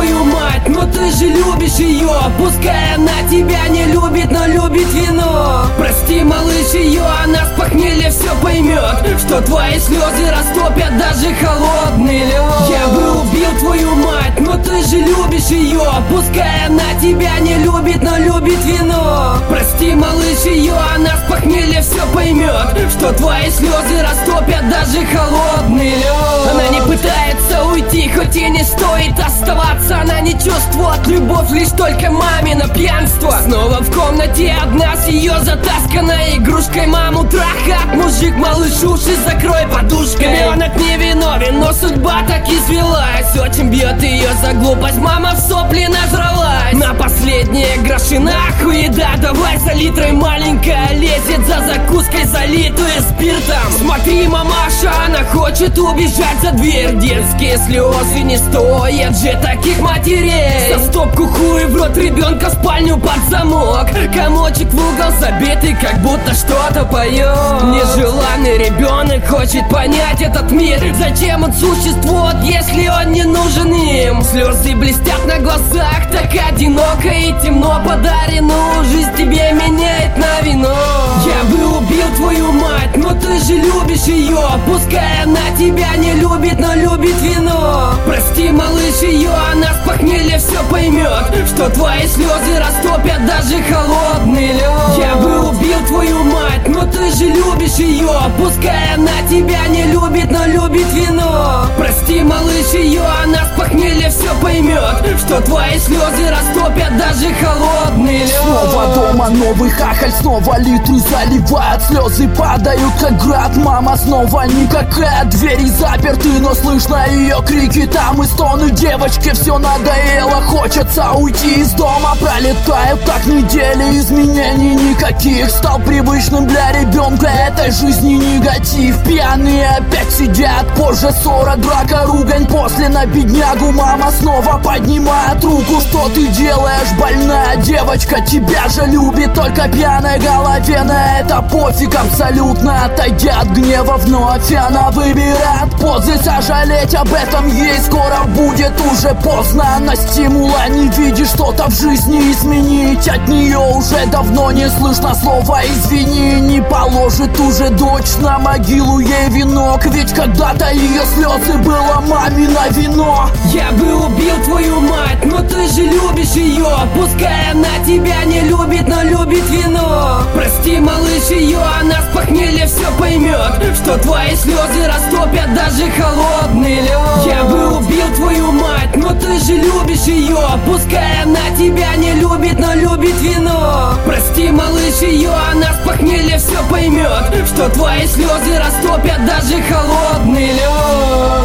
твою мать, но ты же любишь ее. Пускай она тебя не любит, но любит вино. Прости, малыш, ее, она с похмелья все поймет, что твои слезы растопят даже холодный лед. Я бы убил твою мать, но ты же любишь ее. Пускай она тебя не любит, но любит вино. Прости, малыш, ее, она с похмелья все поймет, что твои слезы растопят даже холодный лед. Она не пытается уйти, хоть и не стоит оставаться. Она не чувствует любовь, лишь только мамино пьянство. Снова в комнате одна с ее затасканной игрушкой. Маму трахает мужик, малыш, уши закрой подушкой. Ребенок не виновен, но судьба так извелась. Очень бьет ее за глупость, мама в сопли нажралась. На последние гроши нахуй еда, давай за литрой. Маленькая лезет за закуской, залитую спиртом. Смотри, мамаша, она хочет убежать за дверь. Детские слезы не стоят же таких матерей. За стопку хуй в рот ребенка в спальню под замок. Комочек в угол забитый, как будто что-то поет. Нежеланный ребенок хочет понять этот мир. Зачем он существует, если он не нужен им? Слезы блестят на глазах, так одиноко и темно. Подаренную жизнь тебе меняет на вино. Я бы убил твою мать, но ты же любишь ее. Пускай она тебя не любит, но любит вино. Прости, малыш, ее, она с похмелья все поймет, что твои слезы растопят даже холодный лед. Я бы убил твою мать, но ты же любишь ее. Пускай она тебя не любит, но любит вино. Прости, малыш, ее, она с похмелья все поймет, что твои слезы растопят даже холодный лед. Снова дома новый хахаль, снова литры заливают, слезы падают как град. Мама снова никакая, двери заперты, но слышно ее крики там и стоны. Девочке все надоело, хочется уйти из дома. Пролетают так недели, изменений никаких. Стал привычным для ребенка этой жизни негатив. Пьяные опять сидят, позже ссора, драка, ругань. После на беднягу мама снова поднимает руку. Что ты делаешь, больная девочка, тебя же любит. Только пьяной голове на это пофиг абсолютно. Отойдя от гнева вновь, она выбирает позы. Сожалеть об этом ей скоро будет уже поздно. Она стимула не видит, что-то в жизни изменить. От нее уже давно не слышно слова извини. Не положит уже дочь на могилу ей венок, ведь когда-то ее слезы было мамино вино. Я бы убил твою мать, но ты же любишь ее. Пускай она тебя не любит, но любит вино. Прости, малыш, ее, она с похмелья все поймет, что твои слезы растопят даже холодный лед. Я бы убил твою мать, но ты же любишь ее. Пускай она тебя не любит, но любит вино. Прости, малыш, ее, она с похмелья все поймет, что твои слезы растопят даже холодный лед.